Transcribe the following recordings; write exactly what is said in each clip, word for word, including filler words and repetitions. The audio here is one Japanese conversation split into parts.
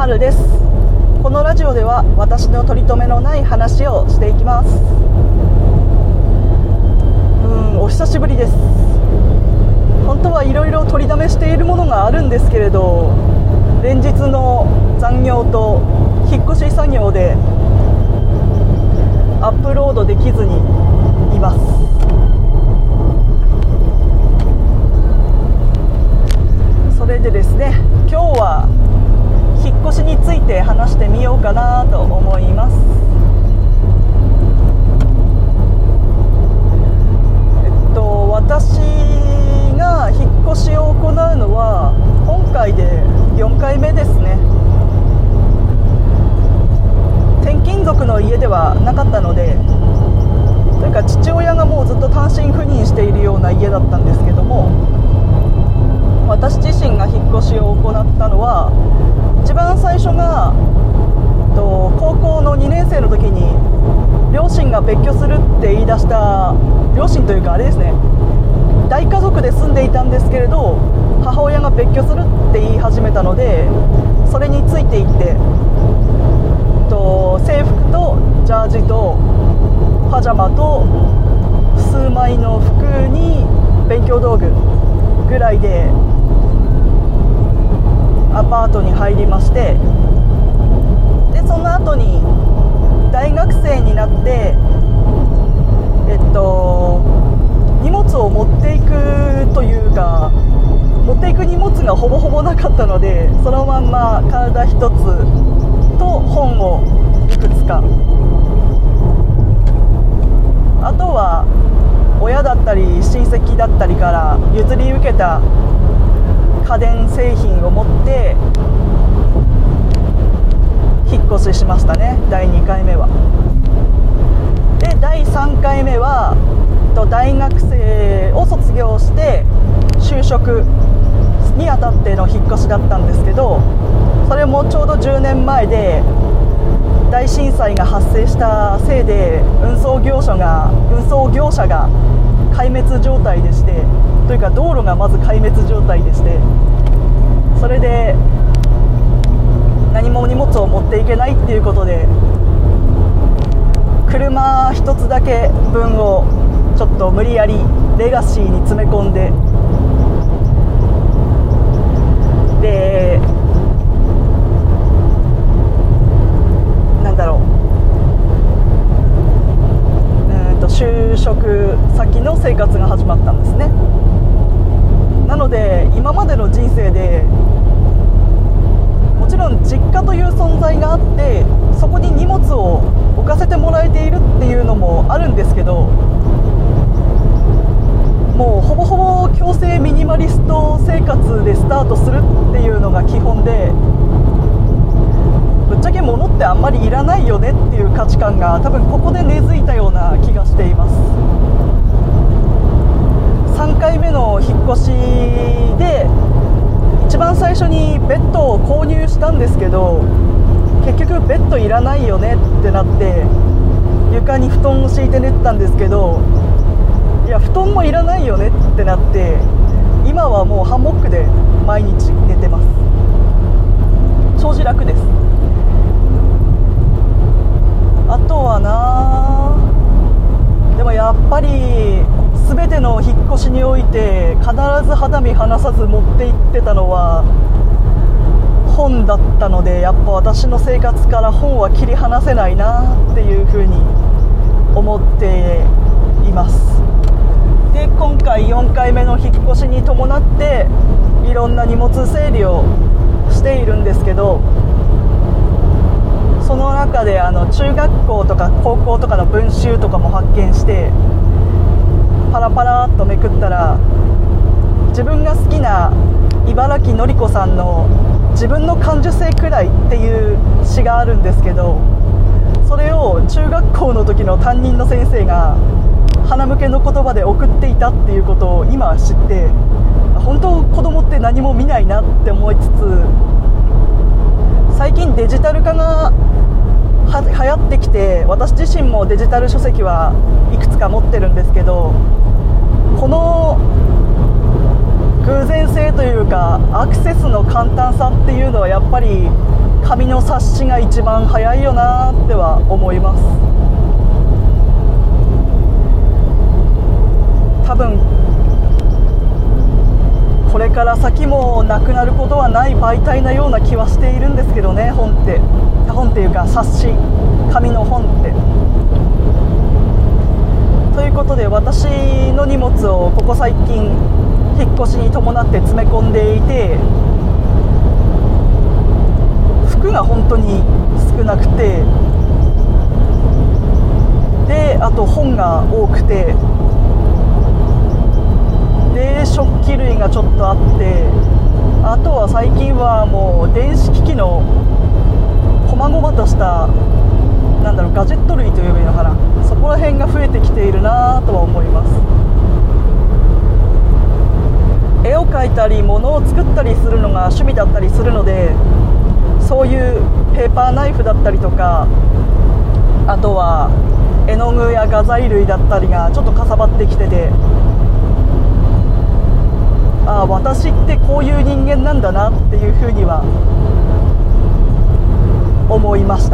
まるです。このラジオでは私の取り留めのない話をしていきます。うーんお久しぶりです。本当はいろいろ取りだめしているものがあるんですけれど、連日の残業と引っ越し作業でアップロードできずにいます。それでですね、今日は引っ越しについて話してみようかなと思います。えっと私が引っ越しを行うのは今回でよんかいめですね。転勤族の家ではなかったので、というか父親がもうずっと単身赴任しているような家だったんですけども、私自身が引っ越しを行ったのは、一番最初がと高校のにねん生の時に両親が別居するって言い出した、両親というかあれですね、大家族で住んでいたんですけれど、母親が別居するって言い始めたので、それについていってと制服とジャージとパジャマと数枚の服に勉強道具ぐらいでアパートに入りまして、でその後に大学生になってえっと荷物を持っていくというか、持っていく荷物がほぼほぼなかったので、そのまんま体一つと本をいくつか、あとは親だったり親戚だったりから譲り受けた家電製品を持って引っ越ししましたね、だいにかいめは。でだいさんかいめは大学生を卒業して就職にあたっての引っ越しだったんですけど、それもちょうどじゅうねんまえで大震災が発生したせいで運送業者が運送業者が壊滅状態でして、というか道路がまず壊滅状態でして、それで何も荷物を持っていけないっていうことで、車一つだけ分をちょっと無理やりレガシーに詰め込んで、でなんだろう、うんと就職先の生活が始まったんですね。なので今までの人生でもちろん実家という存在があって、そこに荷物を置かせてもらえているっていうのもあるんですけど、もうほぼほぼ強制ミニマリスト生活でスタートするっていうのが基本で、ぶっちゃけ物ってあんまりいらないよねっていう価値観が多分ここで根付いたような気がしています。さんかいめの引っ越しで一番最初にベッドを購入したんですけど、結局ベッドいらないよねってなって床に布団を敷いて寝てたんですけど、いや布団もいらないよねってなって、今はもうハンモックで毎日寝てます。超時楽です。あとはな、でもやっぱり全ての引っ越しにおいて必ず肌身離さず持って行ってたのは本だったので、やっぱ私の生活から本は切り離せないなっていうふうに思っています。で今回よんかいめの引っ越しに伴っていろんな荷物整理をしているんですけど、その中であの中学校とか高校とかの文集とかも発見して、パラパラっとめくったら、自分が好きな茨城のり子さんの自分の感受性くらいっていう詩があるんですけど、それを中学校の時の担任の先生が鼻向けの言葉で送っていたっていうことを今知って、本当子供って何も見ないなって思いつつ、最近デジタル化がは流行ってきて、私自身もデジタル書籍はいくつか持ってるんですけど、この偶然性というかアクセスの簡単さっていうのはやっぱり紙の冊子が一番早いよなっては思います。多分これから先もなくなることはない媒体なような気はしているんですけどね。本って本っていうか冊子、紙の本って。ということで、私の荷物をここ最近引っ越しに伴って詰め込んでいて、服が本当に少なくて、であと本が多くて、で食器類がちょっとあって、あとは最近はもう電子機器の細々としたなんだろうガジェット類というべきのかな、そこら辺が増えてきているなとは思います。絵を描いたり物を作ったりするのが趣味だったりするので、そういうペーパーナイフだったりとか、あとは絵の具や画材類だったりがちょっとかさばってきてて、ああ私ってこういう人間なんだなっていうふうには思いました。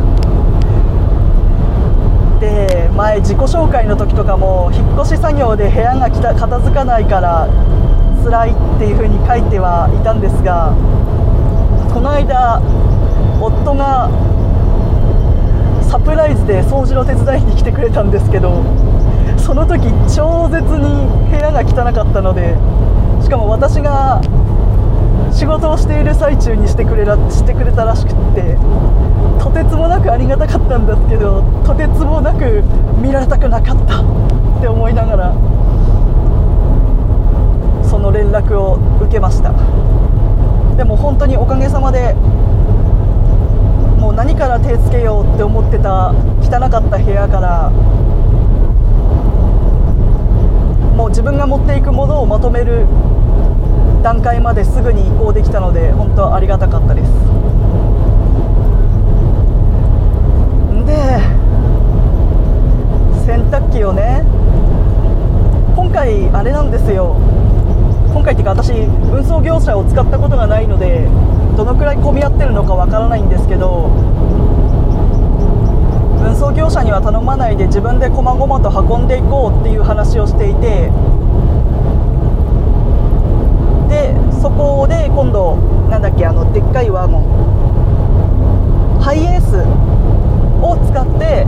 で前自己紹介の時とかも、引っ越し作業で部屋が片付かないから辛いっていうふうに書いてはいたんですが、この間夫がサプライズで掃除の手伝いに来てくれたんですけど、その時超絶に部屋が汚かったので、しかも私が仕事をしている最中にしてくれらしてくれたらしくって、とてつもなくありがたかったんですけど、とてつもなく見られたくなかったって思いながらその連絡を受けました。でも本当におかげさまで、もう何から手つけようって思ってた汚かった部屋から、もう自分が持っていくものをまとめる段階まですぐに移行できたので、本当ありがたかったです。で洗濯機をね、今回あれなんですよ、今回っていうか私運送業者を使ったことがないので、どのくらい混み合ってるのかわからないんですけど、運送業者には頼まないで自分で細々と運んでいこうっていう話をしていて、でそこで今度なんだっけ、あのでっかいワゴンハイエースを使って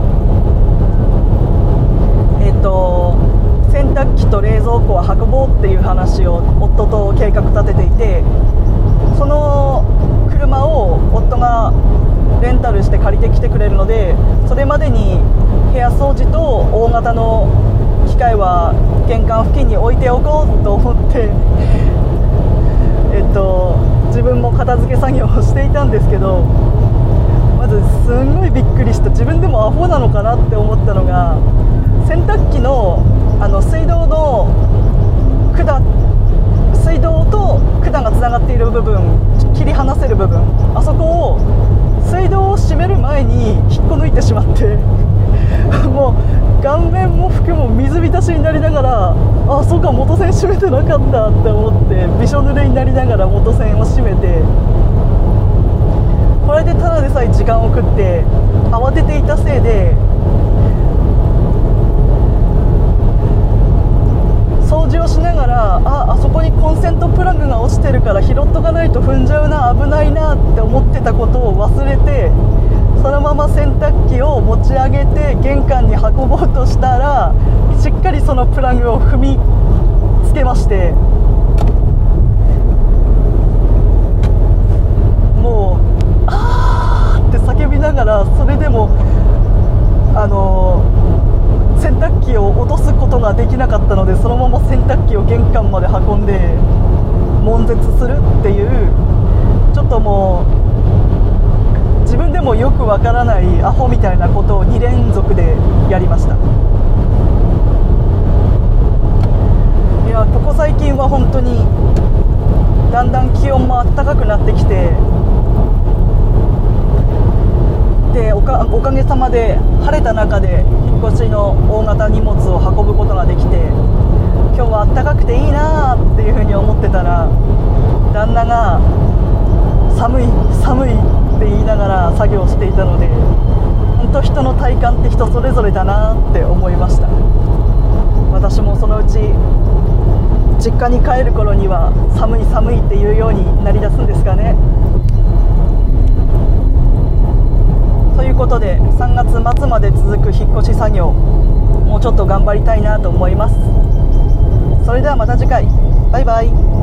えっと洗濯機と冷蔵庫を運ぼうっていう話を夫と計画立てていて、その車を夫がレンタルして借りてきてくれるので、それまでに部屋掃除と大型の機械は玄関付近に置いておこうと思ってえっと自分も片付け作業をしていたんですけど、まずすんごいびっくりした、自分でもアホなのかなって思ったのが、洗濯機のあの水道の管水道と管がつながっている部分、切り離せる部分、あそこを水道を閉める前に引っこ抜いてしまってもう顔面も服も水浸しになりながら、あ、そうか元栓閉めてなかったって思ってびしょ濡れになりながら元栓を閉めて、これでただでさえ時間を食って慌てていたせいで、掃除をしながら、あ、あそこにコンセントプラグが落ちてるから拾っとかないと踏んじゃうな、危ないなって思ってたことを忘れて、そのまま洗濯機を持ち上げて玄関に運ぼうとしたら、しっかりそのプラグを踏みつけまして、もうあーって叫びながら、それでもあの洗濯機を落とすことができなかったので、そのまま洗濯機を玄関まで運んで悶絶するっていう、ちょっともう自分でもよくわからないアホみたいなことをに連続でやりました。いや、ここ最近は本当にだんだん気温も暖かくなってきて、で おか、おかげさまで晴れた中で引っ越しの大型荷物を運ぶことができて、今日は暖かくていいなっていうふうに思ってたら、旦那が寒い寒いって言いながら作業していたので、本当人の体感って人それぞれだなって思いました。私もそのうち実家に帰る頃には寒い寒いっていうようになりだすんですかね。ということでさんがつ末まで続く引っ越し作業、もうちょっと頑張りたいなと思います。それではまた次回、バイバイ。